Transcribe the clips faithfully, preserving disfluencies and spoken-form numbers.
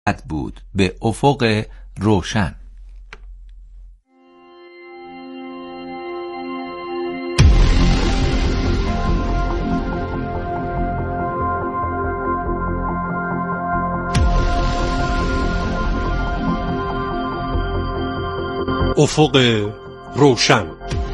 بود به افق روشن. افق روشن.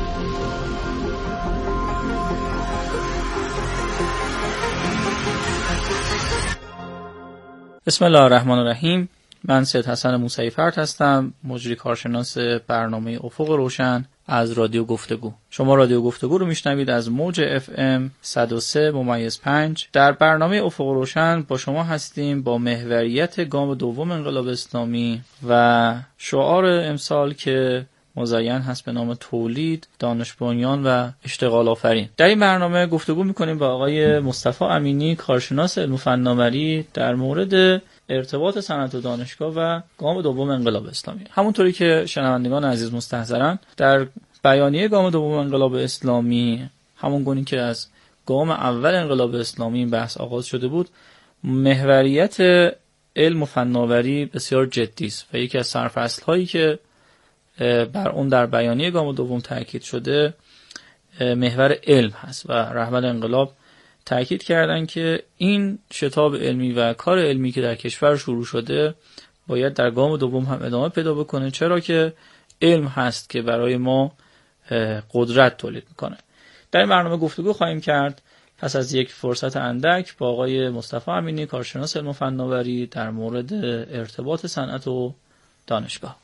بسم الله الرحمن الرحیم. من سید حسن موسوی فرد هستم، مجری کارشناس برنامه افق روشن از رادیو گفتگو. شما رادیو گفتگو رو میشنوید از موج اف ام صد و سه ممیز پنج. در برنامه افق روشن با شما هستیم با محوریت گام دوم انقلاب اسلامی و شعار امسال که مزین هست به نام تولید، دانش بنیان و اشتغال آفرین. در این برنامه گفتگو میکنیم با آقای مصطفی امینی، کارشناس علم و فناوری، در مورد ارتباط صنعت و دانشگاه و گام دوم انقلاب اسلامی. همونطوری که شنوندگان عزیز مستحضرن، در بیانیه گام دوم انقلاب اسلامی، همون گونی که از گام اول انقلاب اسلامی این بحث آغاز شده بود، محوریت علم و فناوری بسیار جدی است و یکی از سرفصل‌هایی که بر اون در بیانیه گام دوم تاکید شده محور علم هست و رهبر انقلاب تاکید کردن که این شتاب علمی و کار علمی که در کشور شروع شده باید در گام دوم هم ادامه پیدا بکنه، چرا که علم هست که برای ما قدرت تولید میکنه. در این برنامه گفتگو خواهیم کرد پس از یک فرصت اندک با آقای مصطفی امینی، کارشناس علم و فناوری، در مورد ارتباط صنعت و دانشگاه.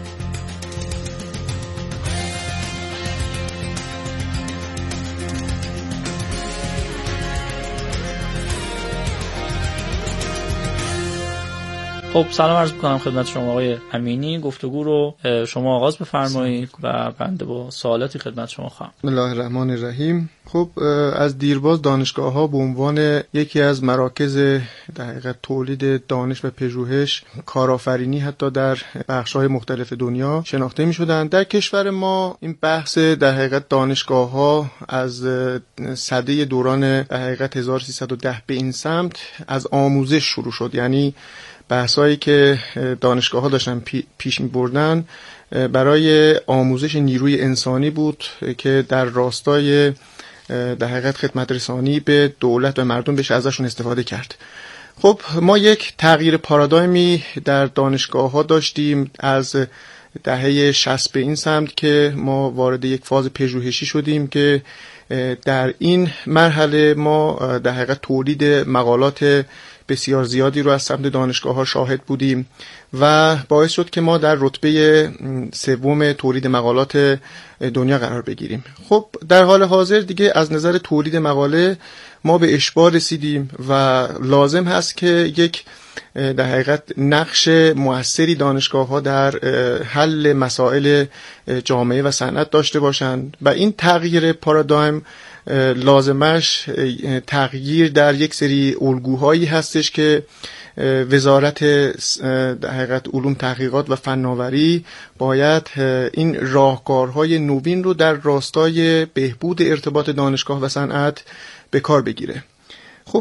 خب سلام عرض می‌کنم خدمت شما آقای امینی. گفتگو رو شما آغاز بفرمایید و بنده با سوالاتی خدمت شما خواهم. بسم الله الرحمن الرحیم. خب از دیرباز دانشگاه‌ها به عنوان یکی از مراکز در حقیقت تولید دانش و پژوهش، کارآفرینی حتی در بخش‌های مختلف دنیا شناخته می‌شدند. در کشور ما این بحث در حقیقت دانشگاه‌ها از سده دوران در حقیقت هزار و سیصد و ده به این سمت از آموزش شروع شد. یعنی بحثایی که دانشگاه ها داشتن پیش می بردن برای آموزش نیروی انسانی بود که در راستای در حقیقت خدمت رسانی به دولت و مردم بشه ازشون استفاده کرد. خب ما یک تغییر پارادایمی در دانشگاه ها داشتیم از دهه شصت به این سمت که ما وارد یک فاز پژوهشی شدیم که در این مرحله ما در حقیقت تولید مقالات بسیار زیادی رو از سمت دانشگاه‌ها شاهد بودیم و باعث شد که ما در رتبه سوم تولید مقالات دنیا قرار بگیریم. خب در حال حاضر دیگه از نظر تولید مقاله ما به اشباع رسیدیم و لازم هست که یک در حقیقت نقش مؤثری دانشگاه‌ها در حل مسائل جامعه و صنعت داشته باشند و این تغییر پارادایم لازمش تغییر در یک سری الگوهایی هستش که وزارت در حقیقت علوم تحقیقات و فناوری باید این راهکارهای نوین رو در راستای بهبود ارتباط دانشگاه و صنعت به کار بگیره. خب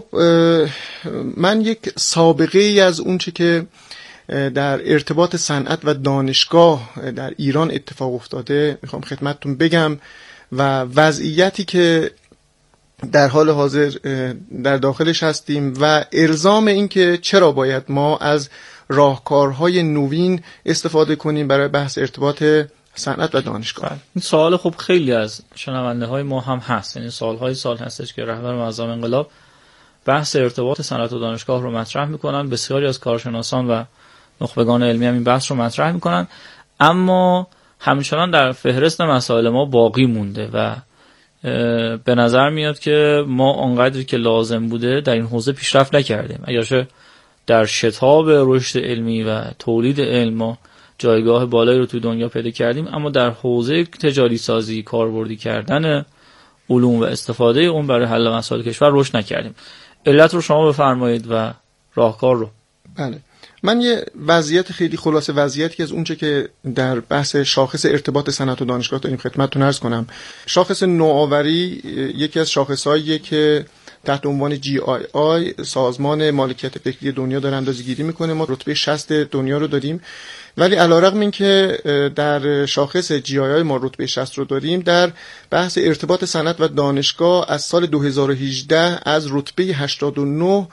من یک سابقه ای از اون چه که در ارتباط صنعت و دانشگاه در ایران اتفاق افتاده میخوام خدمتتون بگم و وضعیتی که در حال حاضر در داخلش هستیم و الزام این که چرا باید ما از راهکارهای نوین استفاده کنیم برای بحث ارتباط صنعت و دانشگاه. این سوال خب خیلی از شنونده های ما هم هست، یعنی سالهای سال هستش که رهبر معظم انقلاب بحث ارتباط صنعت و دانشگاه رو مطرح میکنن. بسیاری از کارشناسان و نخبگان علمی هم این بحث رو مطرح میکنن، اما همچنان در فهرست مسائل ما باقی مونده و به نظر میاد که ما اونقدری که لازم بوده در این حوزه پیشرفت نکردیم. اگرچه در شتاب رشد علمی و تولید علم ما جایگاه بالایی رو توی دنیا پیدا کردیم، اما در حوزه تجاری سازی، کاربردی کردن علوم و استفاده اون برای حل مسائل کشور رشد نکردیم. علت رو شما بفرمایید و راهکار رو. بله، من یه وضعیت خیلی خلاصه وضعیتی از اونچه که در بحث شاخص ارتباط صنعت و دانشگاه داریم خدمتتون عرض کنم. شاخص نوآوری یکی از شاخصاییه که تحت عنوان جی آی آی سازمان مالکیت فکری دنیا داره اندازه‌گیری میکنه. ما رتبه شصت دنیا رو داریم، ولی علیرغم این که در شاخص جی آی آی ما رتبه شصت رو داریم، در بحث ارتباط صنعت و دانشگاه از سال دو هزار و هجده از رتبه هشتاد و نه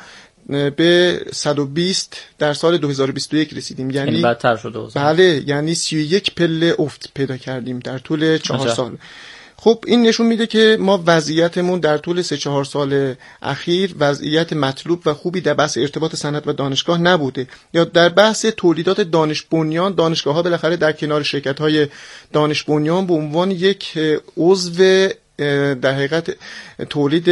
به صد و بیست در سال دو هزار و بیست و یک رسیدیم. یعنی بدتر شده. بله، یعنی سی و یک پله افت پیدا کردیم در طول چهار سال. خب این نشون میده که ما وضعیتمون در طول سه چهار سال اخیر وضعیت مطلوب و خوبی در بحث ارتباط صنعت و دانشگاه نبوده. یا در بحث تولیدات دانش بنیان، دانشگاه ها بالاخره در کنار شرکت های دانش بنیان به عنوان یک عضو در حقیقت تولید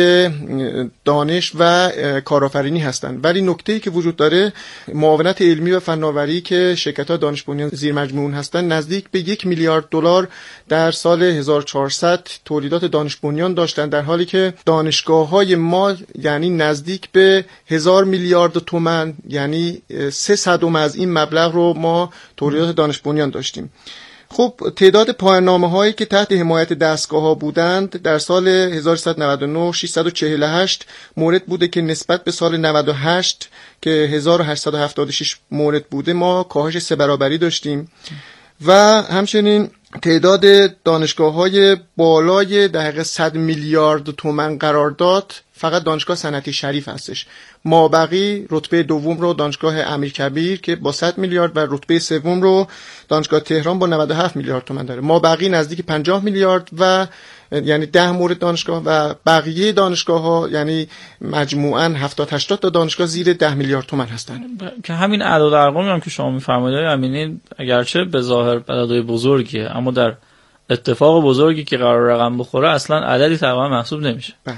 دانش و کارآفرینی هستند. ولی نکته‌ای که وجود داره، معاونت علمی و فناوری که شرکت‌ها دانش بنیان زیر مجموعه هستند نزدیک به یک میلیارد دلار در سال هزار و چهارصد تولیدات دانش بنیان داشتن، در حالی که دانشگاه‌های ما یعنی نزدیک به هزار میلیارد تومان، یعنی سه صدم از این مبلغ رو ما تولیدات دانش بنیان داشتیم. خب تعداد پایان‌نامه هایی که تحت حمایت دستگاه ها بودند در سال هزار و سیصد و نود و نه ششصد و چهل و هشت مورد بوده که نسبت به سال نود و هشت که هزار و هشتصد و هفتاد و شش مورد بوده ما کاهش سه برابری داشتیم. و همچنین تعداد دانشگاه های بالای دقیقه صد میلیارد تومان قرارداد فقط دانشگاه صنعتی شریف هستش. مابقی رتبه دوم رو دانشگاه امیرکبیر که با صد میلیارد و رتبه سوم رو دانشگاه تهران با نود و هفت میلیارد تومان داره. مابقی نزدیک پنجاه میلیارد و یعنی ده مورد دانشگاه و بقیه دانشگاه ها یعنی مجموعاً هفتاد هشتاد تا دانشگاه زیر ده میلیارد تومان هستن. که همین اعداد و ارقامی هم که شما می‌فرمایید امینی اگرچه به ظاهر عددهای بزرگیه، اما در اتفاق بزرگی که قرار رقم بخوره اصلا عددی تقریبا محسوب نمیشه. بله.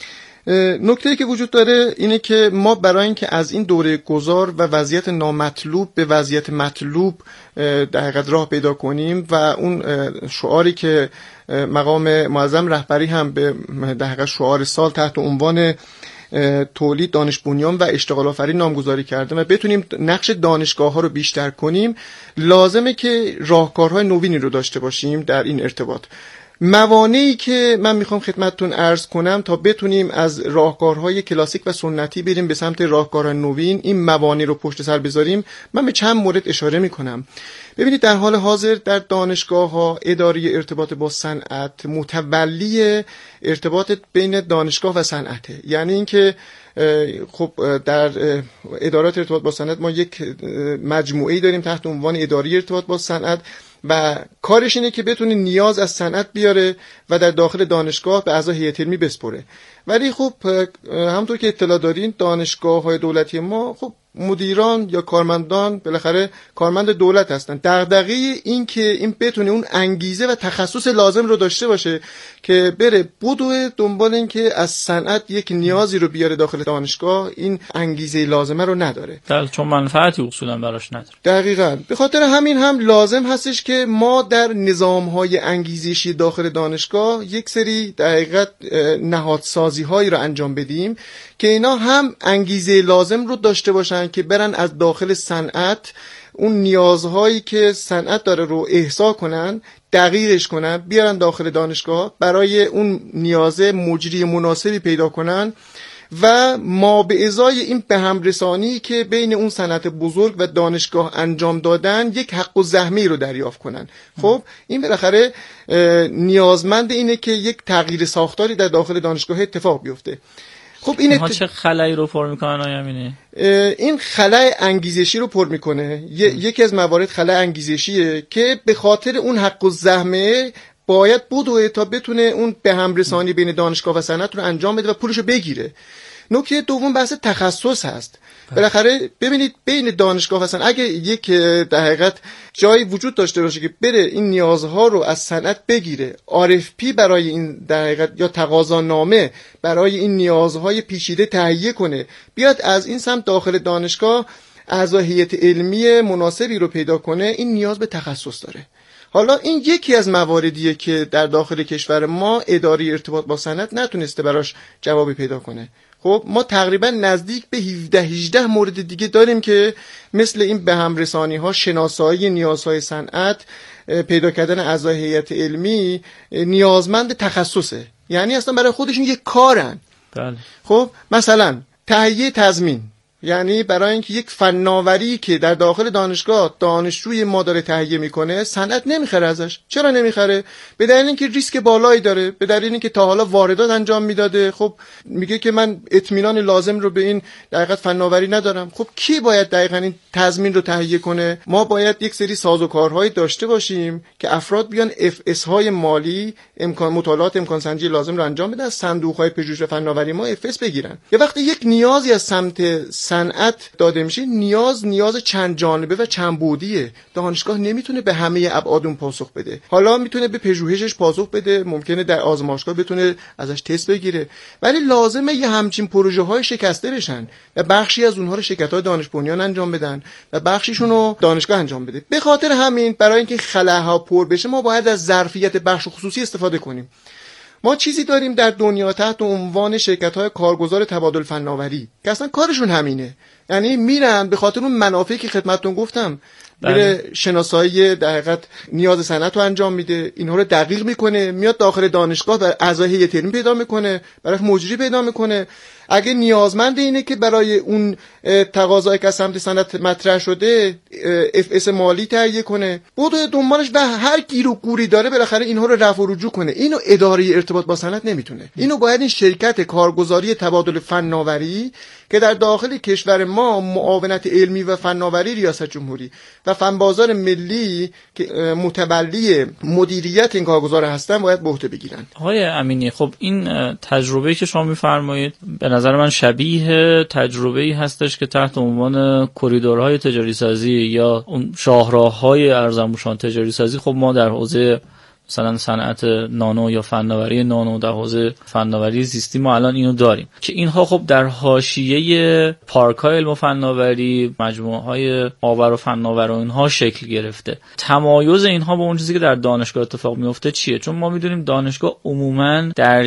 نکته‌ای که وجود داره اینه که ما برای اینکه از این دوره گذار و وضعیت نامطلوب به وضعیت مطلوب در حقیقت راه پیدا کنیم و اون شعاری که مقام معظم رهبری هم به در حقیقت شعار سال تحت عنوان تولید دانش بنیان و اشتغال آفرین نامگذاری کرده و بتونیم نقش دانشگاه‌ها رو بیشتر کنیم، لازمه که راهکارهای نوینی رو داشته باشیم در این ارتباط. موانعی که من میخوام خدمتتون عرض کنم تا بتونیم از راهکارهای کلاسیک و سنتی بریم به سمت راهکارهای نوین، این موانع رو پشت سر بذاریم، من به چند مورد اشاره میکنم. ببینید در حال حاضر در دانشگاه‌ها اداره ارتباط با صنعت متولی ارتباط بین دانشگاه و صنعته. یعنی اینکه خب در ادارات ارتباط با صنعت ما یک مجموعه‌ای داریم تحت عنوان اداره ارتباط با صنعت و کارش اینه که بتونه نیاز از صنعت بیاره و در داخل دانشگاه به اعضای هیئت علمی بسپره. ولی خب همونطور که اطلاع دارین دانشگاه‌های دولتی ما خب مدیران یا کارمندان بالاخره کارمند دولت هستن. دغدغه این که این بتونه اون انگیزه و تخصص لازم رو داشته باشه که بره بدوه دنبال این که از صنعت یک نیازی رو بیاره داخل دانشگاه، این انگیزه لازمه رو نداره. دل چون منفعتی اصولا براش نداره. دقیقاً. به خاطر همین هم لازم هستش که ما در نظام‌های انگیزشی داخل دانشگاه یک سری در حقیقت نهادسازی هایی رو انجام بدیم که اینا هم انگیزه لازم رو داشته باشن که برن از داخل صنعت اون نیازهایی که صنعت داره رو احصا کنن، دقیقش کنن، بیارن داخل دانشگاه، برای اون نیازه مجری مناسبی پیدا کنن و ما به ازای این به هم رسانی که بین اون صنعت بزرگ و دانشگاه انجام دادن یک حق و زحمه رو دریافت کنن. خب این بالاخره نیازمند اینه که یک تغییر ساختاری در داخل دانشگاه اتفاق بیفته. خب این ات... چه خلایی رو پر میکنن آیا امینی؟ این خلای انگیزشی رو پر میکنه. ی... یکی از موارد خلای انگیزشیه که به خاطر اون حق و زحمه باید بدوه تا بتونه اون به هم رسانی بین دانشگاه و صنعت رو انجام بده و پولشو بگیره. نکته دوم بحث تخصص هست. بالاخره ببینید بین دانشگاه و صنعت اگه یک در حقیقت جایی وجود داشته باشه که بره این نیازها رو از صنعت بگیره، آر اف پی برای این در حقیقت یا تقاضانامه برای این نیازهای پیچیده تهیه کنه، بیاد از این سمت داخل دانشگاه اعضای هیئت علمی مناسبی رو پیدا کنه، این نیاز به تخصص داره. حالا این یکی از مواردیه که در داخل کشور ما اداره ارتباط با صنعت نتونسته براش جوابی پیدا کنه. خب ما تقریبا نزدیک به هفده هجده مورد دیگه داریم که مثل این به هم رسانی ها، شناسایی نیازهای صنعت، پیدا کردن اعضای هیئت علمی نیازمند تخصصه، یعنی اصلا برای خودشون یک کارن. بله. خب مثلا تهیه تضمین، یعنی برای اینکه یک فناوری که در داخل دانشگاه دانشجوی ما داره تهیه میکنه، صنعت نمیخره ازش. چرا نمیخره؟ به دلیل اینکه ریسک بالایی داره، به دلیل اینکه تا حالا واردات انجام میداده. خب میگه که من اطمینان لازم رو به این دقیقاً فناوری ندارم. خب کی باید دقیقاً این تضمین رو تهیه کنه؟ ما باید یک سری سازوکارهایی داشته باشیم که افراد بیان اف اس های مالی، امکان مطالعات امکان سنجی لازم رو انجام بدن، از صندوق های پژوهش فناوری ما اف اس بگیرن. یا وقتی یک نیازی از سمت صنعت داده میشه، نیاز نیاز چند جانبه و چند بعدیه. دانشگاه نمیتونه به همه ابعاد اون پاسخ بده. حالا میتونه به پژوهشش پاسخ بده، ممکنه در آزمایشگاه بتونه ازش تست بگیره، ولی لازمه یه همچین پروژه های شکسته بشن و بخشی از اونها رو شرکت‌های دانش بنیان انجام بدن و بخشیشون رو دانشگاه انجام بده. به خاطر همین برای اینکه خلاها پر بشه، ما باید از ظرفیت بخش خصوصی استفاده کنیم. ما چیزی داریم در دنیا تحت عنوان شرکت‌های کارگزار تبادل فناوری که اصلا کارشون همینه، یعنی میرن به خاطر اون منافعی که خدمتتون گفتم، میره شناسایی در حقیقت نیاز صنعت رو انجام میده، اینها رو دقیق میکنه، میاد داخل دانشگاه و اعضای هیئت علمی پیدا میکنه، برای مجری پیدا میکنه. اگه نیازمند اینه که برای اون تقاضایی که از سمت صنعت مطرح شده اف اس مالی تهیه کنه، بوده دنبالش و هر گیر و گوری داره بالاخره اینها رو رفع و رجوع کنه. اینو اداره ارتباط با صنعت نمیتونه. اینو باید این شرکت کارگزاری تبادل فناوری که در داخل کشور ما معاونت علمی و فناوری ریاست جمهوری و فنبازار ملی که متولی مدیریت این کارگزار هستن باید به عهده بگیرن. آقای امینی، خب این تجربه‌ای که شما می‌فرمایید به نظر من شبیه تجربه‌ای هستش که تحت عنوان کریدورهای تجاری سازی یا اون شاهراه‌های ارزان‌بوشان تجاری سازی، خب ما در حوزه مثلا صنعت نانو یا فناوری نانو، در حوزه فناوری زیستی ما الان اینو داریم که اینها خب در حاشیه پارک‌های علم و فناوری، مجموعه‌های آور و فناور و اینها شکل گرفته. تمایز اینها با اون چیزی که در دانشگاه اتفاق میفته چیه؟ چون ما میدونیم دانشگاه عموماً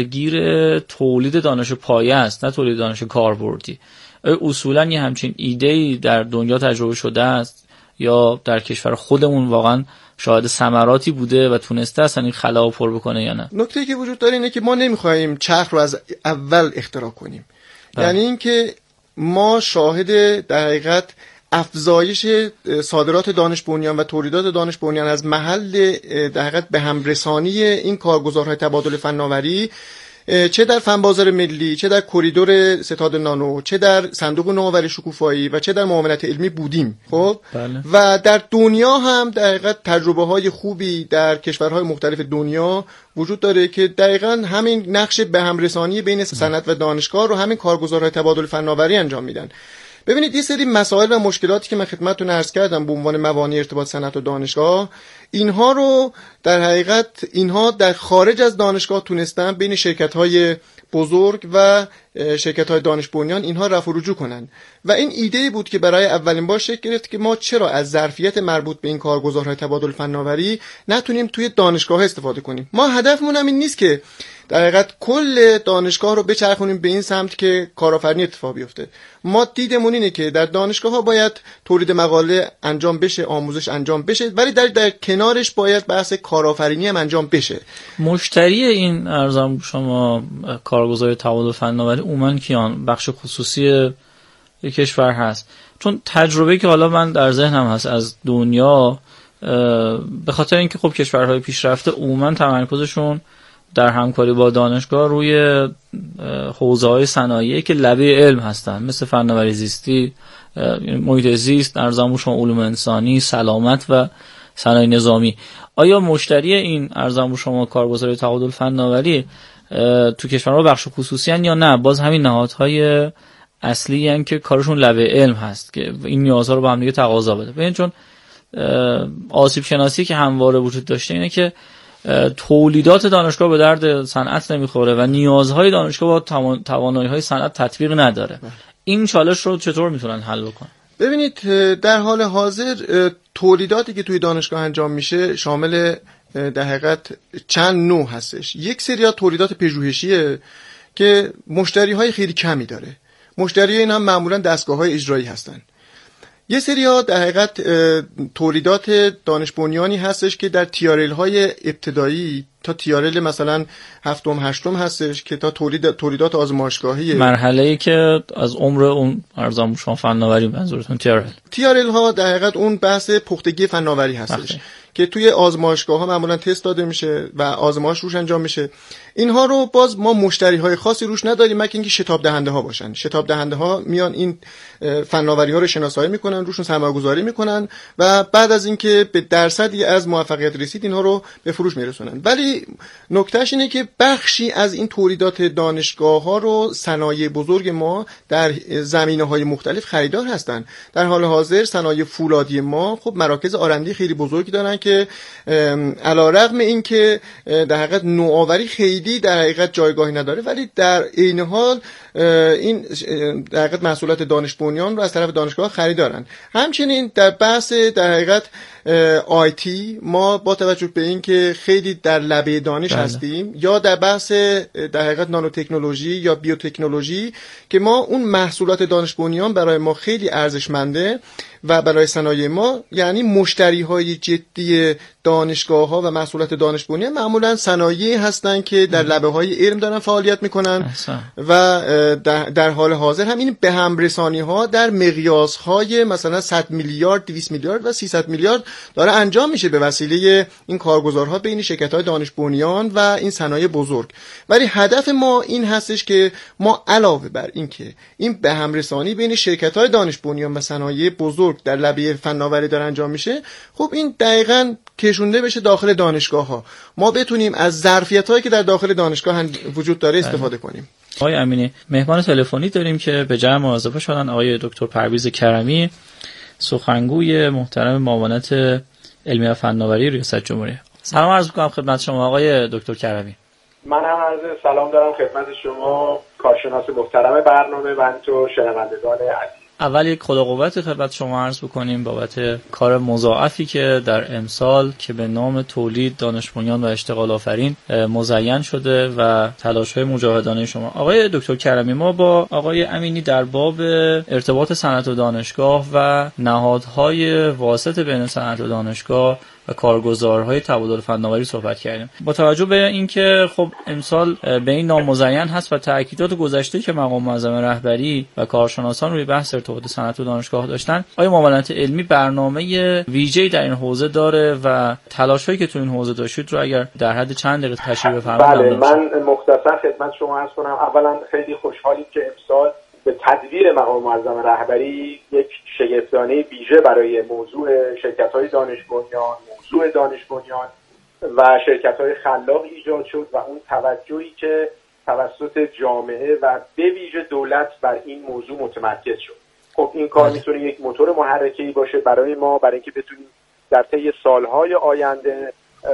درگیر تولید دانش پایه است، نه تولید دانش کاربردی. اصولاً یه همچین ایده‌ای در دنیا تجربه شده است یا در کشور خودمون واقعاً شاهد ثمراتی بوده و تونسته اصلا این خلا پر بکنه یا نه؟ نکته‌ای که وجود داره اینه که ما نمیخوایم چرخ رو از اول اختراع کنیم. بله. یعنی اینکه ما شاهد در حقیقت افزایش صادرات دانش بنیان و تولیدات دانش بنیان از محل در حقیقت به همرسانی این کارگزارهای تبادل فناوری، چه در فن بازار ملی، چه در کریدور ستاد نانو، چه در صندوق نوآوری شکوفایی و چه در معاونت علمی بودیم. خب بله. و در دنیا هم در حقیقت تجربه های خوبی در کشورهای مختلف دنیا وجود داره که دقیقاً همین نقش به همرسانی بین صنعت و دانشگاه رو همین کارگزارهای تبادل فناوری انجام میدن. ببینید یه سری مسائل و مشکلاتی که من خدمتتون عرض کردم به عنوان موانع ارتباط صنعت و دانشگاه، اینها رو در حقیقت اینها در خارج از دانشگاه تونستن بین شرکت‌های بزرگ و شرکت‌های دانش بنیان اینها رفع و رجوع کنن و این ایده بود که برای اولین بار شکل گرفت که ما چرا از ظرفیت مربوط به این کارگزارهای تبادل فناوری نتونیم توی دانشگاه استفاده کنیم. ما هدفمون هم این نیست که در حقیقت کل دانشگاه رو بچرخونیم به این سمت که کارآفرینی اتفاق بیفته. ما دیدمون اینه که در دانشگاه‌ها باید تولید مقاله انجام بشه، آموزش انجام بشه، ولی در در کنارش باید بحث کارآفرینی هم انجام بشه. مشتری این ارزان شما کارگزار تبادل فناوری عموماً کیان؟ بخش خصوصی کشور هست؟ چون تجربه‌ای که حالا من در ذهنم هست از دنیا، به خاطر اینکه خب کشورهای پیشرفته عموماً تمرکزشون در همکاری با دانشگاه روی حوزه‌های صنایعی که لبه علم هستن، مثل فناوری زیستی، محیط زیست، ارزان‌بوش علوم انسانی، سلامت و صنایع نظامی. آیا مشتری این ارزان‌بوش شما کارگزاری تبادل فناوری تو کشورها بخش خصوصی هستن یا نه باز همین نهادهای اصلی هستن که کارشون لبه علم هست که این نیازها رو با هم دیگه تقاضا بده؟ ببین چون آسیب شناسی که همواره وجود داشته اینه که تولیدات دانشگاه به درد صنعت نمیخوره و نیازهای دانشگاه با توانایی‌های صنعت تطبیق نداره. این چالش رو چطور میتونن حل بکنن؟ ببینید در حال حاضر تولیداتی که توی دانشگاه انجام میشه شامل در حقیقت چند نوع هستش. یک سری تولیدات پژوهشیه که مشتری‌های خیلی کمی داره. مشتری این هم معمولاً دستگاه‌های اجرایی هستن. یه سری ها در حقیقت تولیدات دانش بنیانی هستش که در تیارل های ابتدایی تا تیارل مثلا هفتم هشتم هستش که تا تولید تولیدات آزمایشگاهی، مرحله‌ای که از عمر اون ارزان شما فناوری منظورتون تیارل تیارل ها در حقیقت اون بحث پختگی فناوری هستش بخی. که توی آزمایشگاه ها معمولا تست داده میشه و آزمایش روش انجام میشه. اینها رو باز ما مشتری های خاصی روش نداریم مگر اینکه شتاب دهنده ها باشن. شتاب دهنده ها میان این فناوری ها رو شناسایی میکنن، روشون سرمایه گذاری میکنن و بعد از اینکه به درصدی از موفقیت رسید اینها رو به فروش میرسونن. ولی نکتهش اینه که بخشی از این تولیدات دانشگاه ها رو صنایع بزرگ ما در زمینه های مختلف خریدار هستن. در حال حاضر صنایع فولادی ما خب مراکز آرندی خیلی بزرگی دارن که علیرغم این که در حقیقت نوآوری خیلی در حقیقت جایگاهی نداره، ولی در عین حال این در حقیقت محصولات دانش بنیان رو از طرف دانشگاه خریدارن. همچنین در بحث در حقیقت آیتی ما با توجه به این که خیلی در لبه دانش بله. هستیم، یا در بحث در حقیقت نانو تکنولوژی یا بیوتکنولوژی که ما اون محصولات دانش بنیان برای ما خیلی ارزشمنده و برای صنایع ما، یعنی مشتری های جدی دانشگاه ها و محصولات دانش بنیان معمولا صنایع هستن که در لبه های علم دارن فعالیت میکنن و در حال حاضر هم این به هم رسانی ها در مقیاس های مثلا صد میلیارد، دویست میلیارد و سیصد میلیارد داره انجام میشه به وسیله این کارگزارها بین شرکت های دانش بنیان و این صنایع بزرگ. ولی هدف ما این هستش که ما علاوه بر این که این به هم رسانی بین شرکت های دانش بنیان و صنایع بزرگ در لبه فناوری داره انجام میشه، خب این دقیقاً کشونده بشه داخل دانشگاه ها، ما بتونیم از ظرفیت هایی که در داخل دانشگاه وجود داره استفاده کنیم. آقای امینی، مهمان تلفنی داریم که به جمع مواظب شدن آقای دکتر پرویز کرمی، سخنگوی محترم معاونت علمی و فناوری ریاست جمهوری. سلام عرض می‌کنم خدمت شما آقای دکتر کرمی. من هم عرض سلام دارم خدمت شما کارشناس محترم برنامه و همینطور شنوندگان عزیز. اول یک خدا قوت خدمت شما عرض بکنیم بابت کار مضاعفی که در امسال که به نام تولید دانش بنیان و اشتغال آفرین مزین شده و تلاش‌های مجاهدانه شما. آقای دکتر کرمی، ما با آقای امینی در باب ارتباط صنعت و دانشگاه و نهادهای واسط بین صنعت و دانشگاه و کارگزارهای تبادل فناوری صحبت کردیم. با توجه به اینکه خب امسال به این نام مزین هست و تأکیدات گذشته که مقام معظم رهبری و کارشناسان روی بحث ارتباط صنعت و دانشگاه داشتن، آیا معاونت علمی برنامه ویژه‌ای در این حوزه داره و تلاش‌هایی که تو این حوزه داشتید رو اگر در حد چند دقیقه تشریح بفرمایید؟ بله، من مختصر خدمت شما عرض کنم. اولا خیلی خوشحالیم که امسال به تدبیر مقام معظم رهبری یک شگفتانه ویژه برای موضوع شرکت‌های دانش بنیان، موضوع دانش بنیان و شرکت‌های خلاق ایجاد شد و اون توجهی که توسط جامعه و به ویژه دولت بر این موضوع متمرکز شد. خب این کار میتونه یک موتور محرکه‌ای باشه برای ما، برای اینکه بتونیم در طی سالهای آینده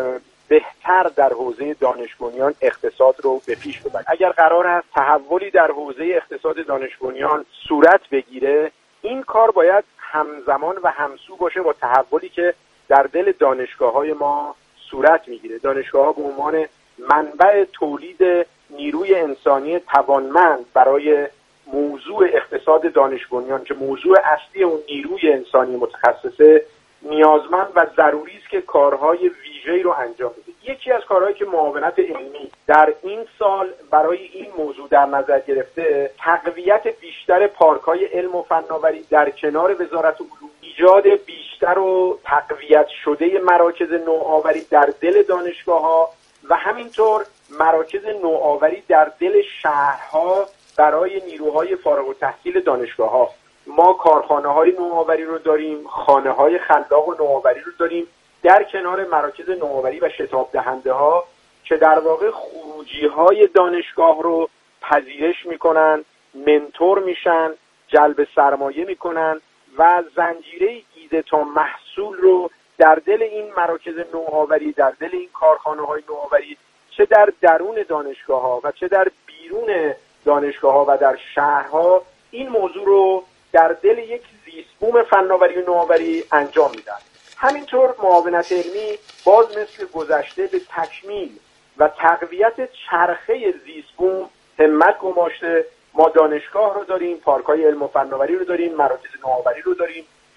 بهتر در حوزه دانش بنیان اقتصاد رو به پیش ببریم. اگر قرار است تحولی در حوزه اقتصاد دانش بنیان صورت بگیره، این کار باید همزمان و همسو باشه با تحولی که در دل دانشگاه‌های ما صورت میگیره. دانشگاه‌ها به عنوان منبع تولید نیروی انسانی توانمند برای موضوع اقتصاد دانش بنیان که موضوع اصلی اون نیروی انسانی متخصصه، نیازمند و ضروری است که کارهای ویژه‌ای رو انجام بده. یکی از کارهایی که معاونت علمی در این سال برای این موضوع در نظر گرفته، تقویت بیشتر پارک‌های علم و فناوری در کنار وزارت علوم، ایجاد بیشتر و تقویت شده مراکز نوآوری در دل دانشگاه‌ها و همینطور مراکز نوآوری در دل شهرها برای نیروهای فارغ التحصیل دانشگاه‌ها. ما کارخانه‌های نوآوری رو داریم، خانه‌های خلاق و نوآوری رو داریم در کنار مراکز نوآوری و شتاب دهنده‌ها که در واقع خروجی‌های دانشگاه رو پذیرش می‌کنن، منتور میشن، جلب سرمایه می‌کنن و زنجیره ایده تا محصول رو در دل این مراکز نوآوری، در دل این کارخانه‌های نوآوری، چه در درون دانشگاه‌ها و چه در بیرون دانشگاه‌ها و در شهرها، این موضوع رو در دل یک زیستبوم فناوری و نوآوری انجام میدن. همینطور معاونت علمی باز مثل گذشته به تکمیل و تقویت چرخه زیستبوم همت گماشته. ما دانشگاه رو داریم، پارک‌های علم و فناوری رو داریم، مراکز نوآوری رو داریم،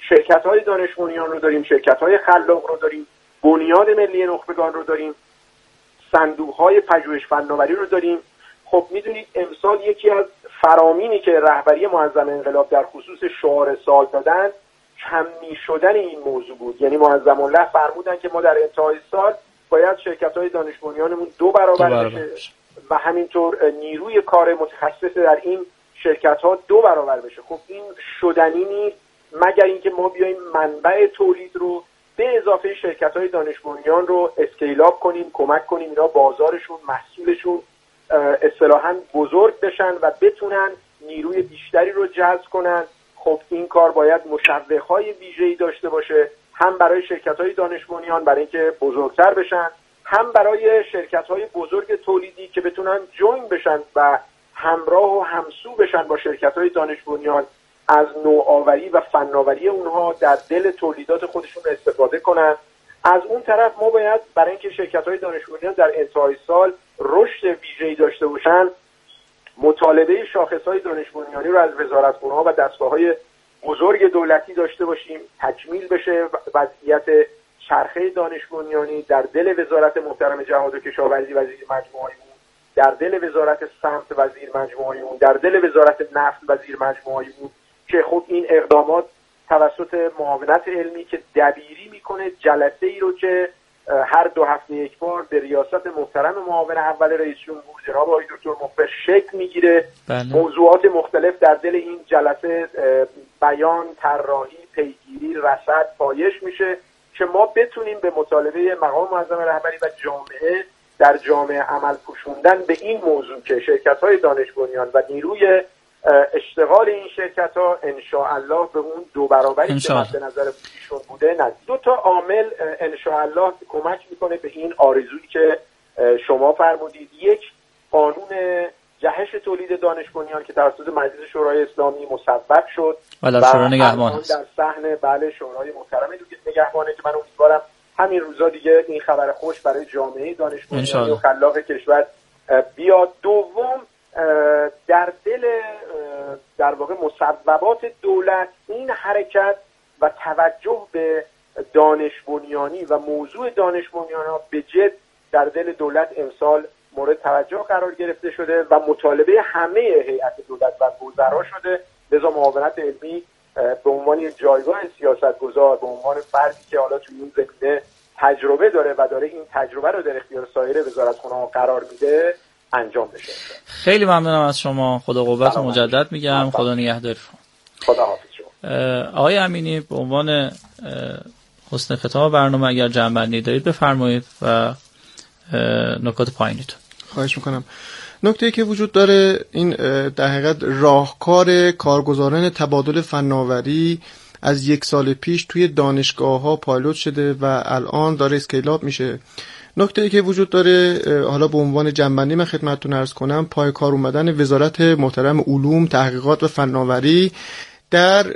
شرکت‌های دانش بنیان رو داریم، شرکت‌های خلاق رو داریم، بنیاد ملی نخبگان رو داریم، صندوق‌های پژوهش فناوری رو داریم. خب میدونید امسال یکی از فرامینی که رهبری معظم انقلاب در خصوص شعار سال دادن کمی شدن این موضوع بود. یعنی معظم الله فرمودن که ما در انتهای سال باید شرکت‌های دانش بنیانمون دو برابر, دو برابر بشه و همینطور نیروی کار متخصص در این شرکت‌ها دو برابر بشه. خب این شدنی نیست مگر اینکه ما بیایم منبع تولید رو به اضافه شرکت‌های دانش بنیان رو اسکیل اپ کنیم، کمک کنیم اینا بازارشون، محصولشون اصطلاحاً بزرگ بشن و بتونن نیروی بیشتری رو جذب کنن. خب این کار باید مشوق‌های ویژه‌ای داشته باشه، هم برای شرکت‌های دانش بنیان برای اینکه بزرگتر بشن، هم برای شرکت‌های بزرگ تولیدی که بتونن جوین بشن و همراه و همسو بشن با شرکت‌های دانش بنیان، از نوآوری و فناوری اونها در دل تولیدات خودشون استفاده کنن. از اون طرف ما باید برای اینکه شرکت‌های دانش بنیان در انتهای سال رشد ویژه‌ای داشته باشن، مطالبه شاخص‌های دانش بنیانی رو از وزارتخونه‌ها و دستگاه‌های بزرگ دولتی داشته باشیم، تکمیل بشه وضعیت چرخه دانش بنیانی در دل وزارت محترم جهاد و کشاورزی وزیر مجموعه‌ای بود، در دل وزارت سمت وزیر مجموعه‌ای بود، در دل وزارت نفت وزیر مجموعه‌ای بود که خب این اقدامات توسط معاونت علمی که دبیری میکنه جلسه ای رو که هر دو هفته یک بار به ریاست محترم معاون اول رئیس جمهور جناب آقای دکتر مخبر شکل میگیره. بله. موضوعات مختلف در دل این جلسه بیان، طراحی، پیگیری، رصد، پایش میشه که ما بتونیم به مطالبه مقام معظم رهبری و جامعه در جامعه عمل پوشوندن به این موضوع که شرکت‌های دانش بنیان و نیروی اشتغال این شرکت‌ها ان شاء الله به اون دو برابری که مد نظر ایشون بوده نزدیک. دو تا عامل ان شاء الله کمک میکنه به این آرزویی که شما فرمودید. یک، قانون جهش تولید دانش بنیان که توسط مجلس شورای اسلامی مصوب شد و در شورای نگهبان است. در صحن بله شورای محترم نگهبانه که من امیدوارم همین روزا دیگه این خبر خوش برای جامعه دانش بنیانی و خلاق کشور بیاد. دوم، در دل در واقع مصوبات دولت این حرکت و توجه به دانش بنیانی و موضوع دانش بنیان به جد در دل دولت امسال مورد توجه قرار گرفته شده و مطالبه همه هیئت دولت و وزرا شده. لذا معاونت علمی به عنوان جایگاه سیاستگزار، به عنوان فردی که حالا توی این زمینه تجربه داره و داره این تجربه رو در اختیار سایر وزارتخونه‌ها قرار میده انجام بشه. خیلی ممنونم از شما. خدا قوت مجدد میگم. خدا نگهدار شما. خدا حافظ شما. آقای امینی به عنوان حسن ختام برنامه اگر جمع‌بندی دارید بفرمایید و نکات پایینیتون. خواهش میکنم. نکته‌ای که وجود داره این در حقیقت راهکار کارگزاران تبادل فناوری از یک سال پیش توی دانشگاه‌ها پایلوت شده و الان داره اسکیل اپ میشه. نکته‌ای که وجود داره حالا به عنوان جنبندی من خدمتتون عرض کنم، پای کار اومدن وزارت محترم علوم، تحقیقات و فناوری در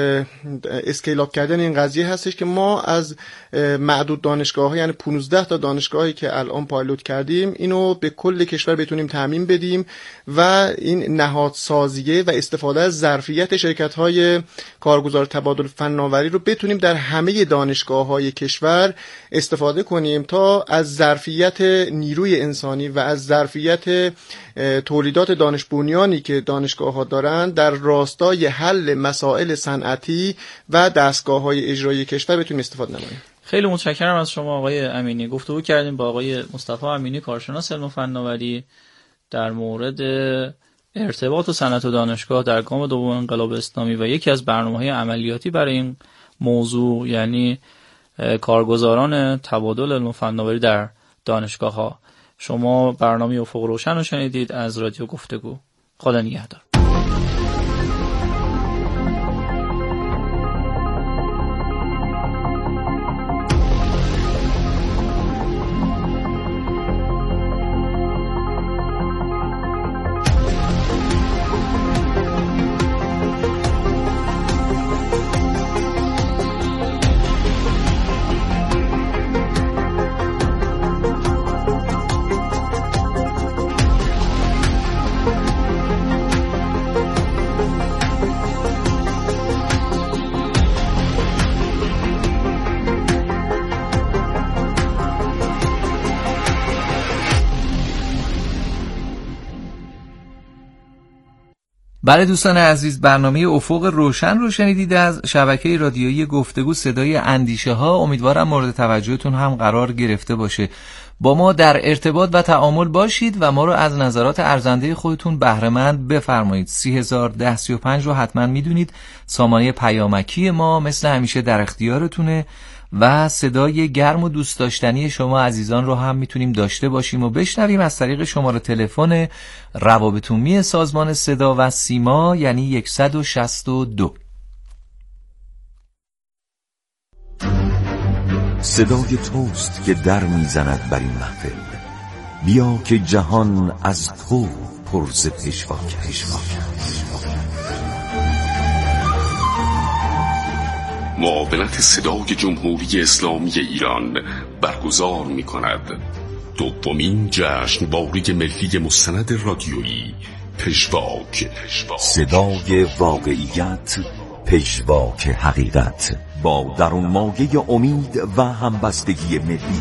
اسکیل اپ کردن این قضیه هستش که ما از معدود دانشگاه‌ها یعنی پانزده تا دانشگاهی که الان پایلوت کردیم اینو به کل کشور بتونیم تامین بدیم و این نهادسازیه و استفاده از ظرفیت شرکت‌های کارگزار تبادل فناوری رو بتونیم در همه دانشگاه‌های کشور استفاده کنیم تا از ظرفیت نیروی انسانی و از ظرفیت تولیدات دانش بنیانی که دانشگاه‌ها دارن در راستای حل مسائل صنعتی و دستگاه‌های اجرایی کشور بتونیم استفاده نماییم. خیلی متشکرم از شما آقای امینی. گفتگو کردیم با آقای مصطفی امینی، کارشناس علم و فناوری، در مورد ارتباط و صنعت و دانشگاه در گام دوم انقلاب اسلامی و یکی از برنامه‌های عملیاتی برای این موضوع یعنی کارگزاران تبادل علم و فناوری در دانشگاه‌ها. شما برنامه افق روشن رو شنیدید از رادیو گفتگو. خدا نگهدار. بله دوستان عزیز، برنامه افق روشن رو شنیدید از شبکه رادیویی گفتگو صدای اندیشه ها. امیدوارم مورد توجهتون هم قرار گرفته باشه. با ما در ارتباط و تعامل باشید و ما رو از نظرات ارزنده خودتون بهره مند بفرمایید. سی هزار ده سی و پنج رو حتما میدونید، سامانه پیامکی ما مثل همیشه در اختیارتونه و صدای گرم و دوست داشتنی شما عزیزان رو هم میتونیم داشته باشیم و بشنویم از طریق شماره تلفن روابط عمومی سازمان صدا و سیما، یعنی صد و شصت و دو. صدای توست که در میزند بر این محفل، بیا که جهان از تو پر ز پژواک است. معاونت صدای جمهوری اسلامی ایران برگزار می کند دومین جشنواره ملی مستند رادیویی پژواک، صدای واقعیت، پژواک حقیقت، با درون مایه امید و همبستگی ملی.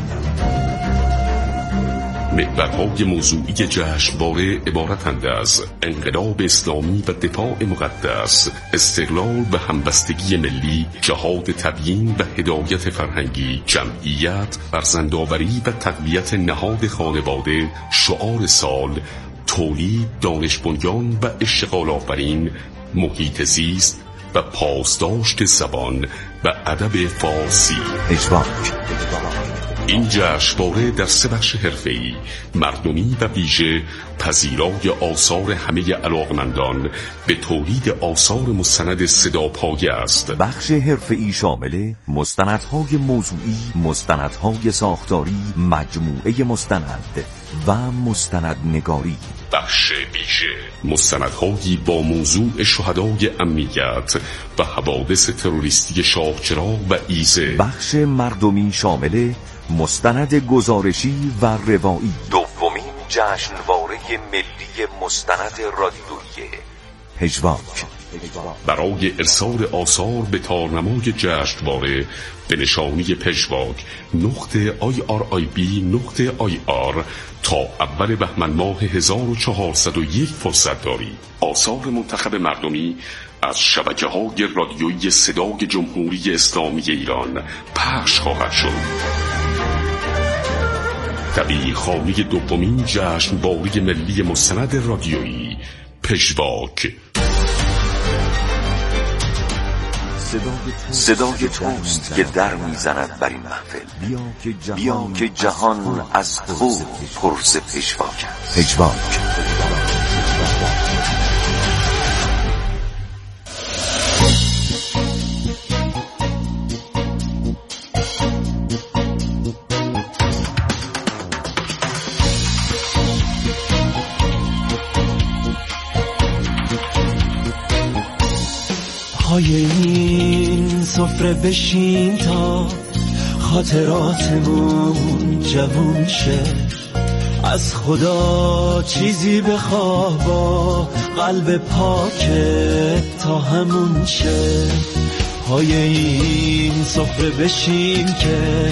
محورهای موضوعی جشنواره عبارتند از انقلاب اسلامی و دفاع مقدس، استقلال و همبستگی ملی، جهاد تبیین و هدایت فرهنگی، جمعیت، فرزندآوری و تقویت نهاد خانواده، شعار سال، تولید، دانش بنیان و اشتغال آفرین، محیط زیست و پاسداشت زبان و ادب فارسی. پژواک. این جشنواره در سه بخش حرفه‌ای، مردمی و ویژه، پذیرای آثار همه علاقمندان به تولید آثار مستند صدا پایه است. بخش حرفه‌ای شامل مستندهای موضوعی، مستندهای ساختاری، مجموعه مستند و مستندنگاری. بخش ویژه، مستندهایی با موضوع شهدای امنیت و حوادث تروریستی شاهچراغ و ایزه. بخش مردمی شامل مستند گزارشی و روایی. دومین جشنواره ملی مستند رادیویی پژواک. برای ارسال آثار به تارنمای جشنواره به نشانی پژواک نقطه آی آر آی بی نقطه آی آر تا اول بهمن ماه هزار و چهارصد و یک فرصت دارید. آثار منتخب مردمی از شبکه‌های رادیویی صدای جمهوری اسلامی ایران پخش خواهد شد. طبیعی خانه دومین جشنواره ملی مستند رادیویی پژواک. صدای توست که در میزند بر این محفل، بیا که جهان از تو پر ز پژواک است. پژواک. پای این سفره بشین تا خاطراتمون جوون شه، از خدا چیزی بخواه با قلب پاکت تا همون شه. پای این سفره بشین که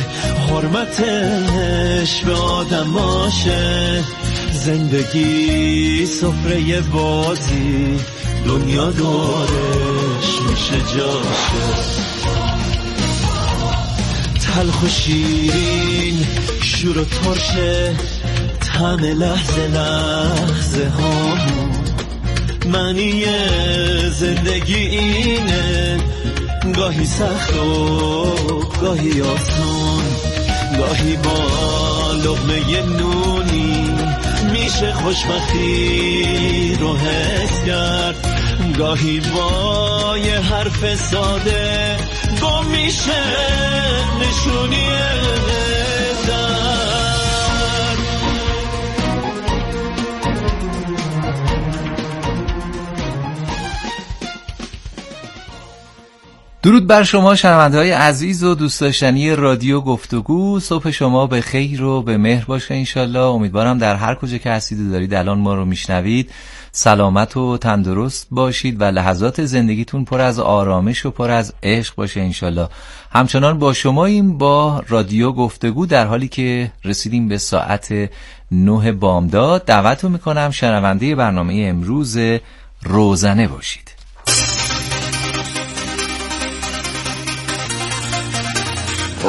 حرمتش به آدماشه، زندگی سفره بازی، دنیا دورش میشه جاشه. تلخ و شیرین، شور و ترشه، طعم لحظه لحظه هامون. معنی زندگی اینه، گاهی سخت و گاهی آسون، گاهی با لقمه نونی میشه خوشبختی رو حس کرد، گاهی با یه حرف ساده گم میشه نشونی درد. درود بر شما شنونده‌های عزیز و دوست داشتنی رادیو گفتگو. صبح شما به خیر و به مهر باشه انشالله. امیدوارم در هر کجا که هستید و دارید الان ما رو میشنوید سلامت و تندرست باشید و لحظات زندگیتون پر از آرامش و پر از عشق باشه انشالله. همچنان با شماییم با رادیو گفتگو در حالی که رسیدیم به ساعت نه بامداد. دعوتو میکنم شنونده برنامه امروز روزنه باشید.